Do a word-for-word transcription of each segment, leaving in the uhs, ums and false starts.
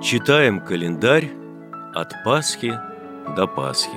Читаем календарь от Пасхи до Пасхи.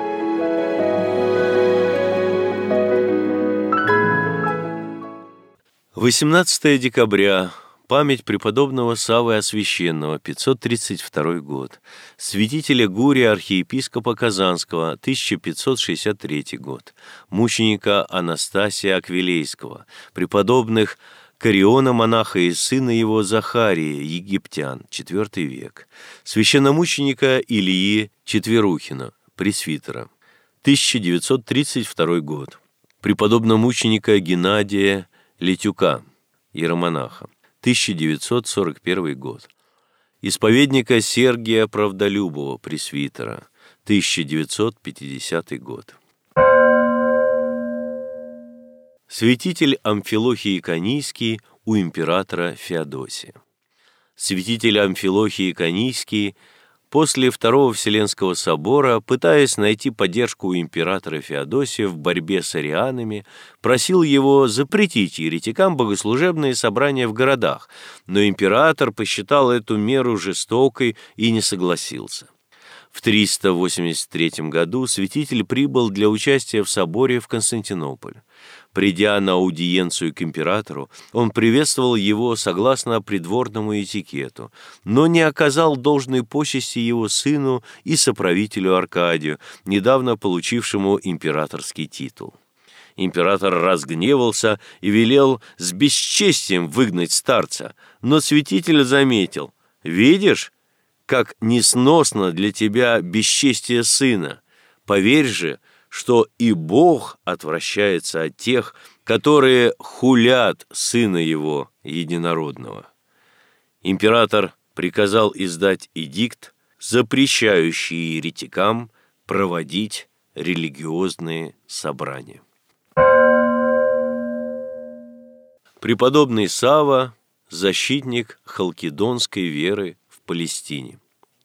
восемнадцатое декабря. Память преподобного Саввы Освященного, пятьсот тридцать второй год. Святителя Гурия, архиепископа Казанского, тысяча пятьсот шестьдесят третий год. Мученика Анастасия Аквилейского, преподобных Кариона монаха и сына его Захария, египтян, четвёртый век. Священномученика Илии Четверухина, пресвитера, тысяча девятьсот тридцать второй год. Преподобного мученика Геннадия Летюка, иеромонаха, тысяча девятьсот сорок первый год. Исповедника Сергия Правдолюбова, пресвитера, тысяча девятьсот пятидесятый год. Святитель Амфилохий Иконийский у императора Феодосия. Святитель Амфилохий Иконийский после Второго Вселенского собора, пытаясь найти поддержку у императора Феодосия в борьбе с арианами, просил его запретить еретикам богослужебные собрания в городах, но император посчитал эту меру жестокой и не согласился. В триста восемьдесят третьем году святитель прибыл для участия в соборе в Константинополь. Придя на аудиенцию к императору, он приветствовал его согласно придворному этикету, но не оказал должной почести его сыну и соправителю Аркадию, недавно получившему императорский титул. Император разгневался и велел с бесчестием выгнать старца, но святитель заметил: «Видишь, как несносно для тебя бесчестие сына? Поверь же, что и Бог отвращается от тех, которые хулят сына его единородного». Император приказал издать эдикт, запрещающий еретикам проводить религиозные собрания. Преподобный Савва – защитник халкидонской веры в Палестине.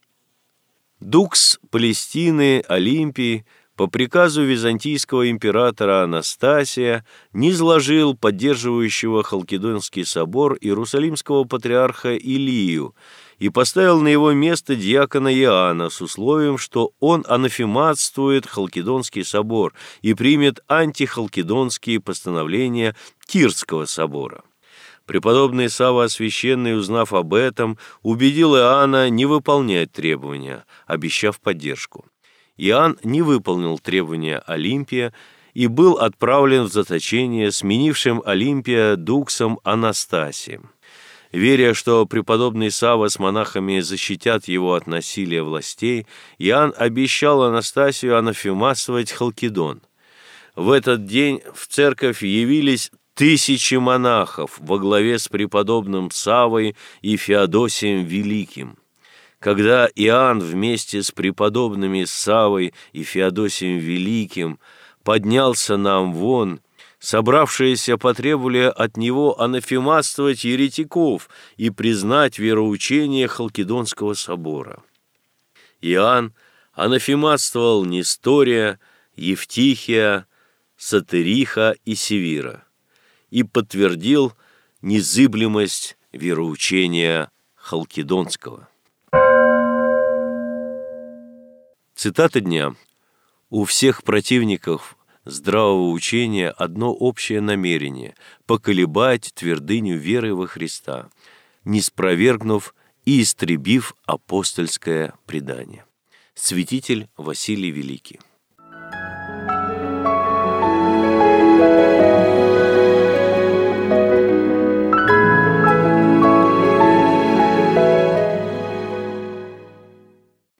Дукс Палестины Олимпий по приказу византийского императора Анастасия низложил поддерживающего Халкидонский собор иерусалимского патриарха Илию и поставил на его место диакона Иоанна с условием, что он анафематствует Халкидонский собор и примет антихалкидонские постановления Тирского собора. Преподобный Савва Освященный, узнав об этом, убедил Иоанна не выполнять требования, обещав поддержку. Иоанн не выполнил требования Олимпия и был отправлен в заточение сменившим Олимпия Дуксом Анастасием. Веря, что преподобный Савва с монахами защитят его от насилия властей, Иоанн обещал Анастасию анафематствовать Халкидон. В этот день в церковь явились тысячи монахов во главе с преподобным Саввой и Феодосием Великим. Когда Иоанн вместе с преподобными Саввой и Феодосием Великим поднялся на Амвон, собравшиеся потребовали от него анафематствовать еретиков и признать вероучение Халкидонского собора. Иоанн анафематствовал Нестория, Евтихия, Сатериха и Севира и подтвердил незыблемость вероучения Халкидонского. Цитата дня. «У всех противников здравого учения одно общее намерение – поколебать твердыню веры во Христа, ниспровергнув и истребив апостольское предание». Святитель Василий Великий.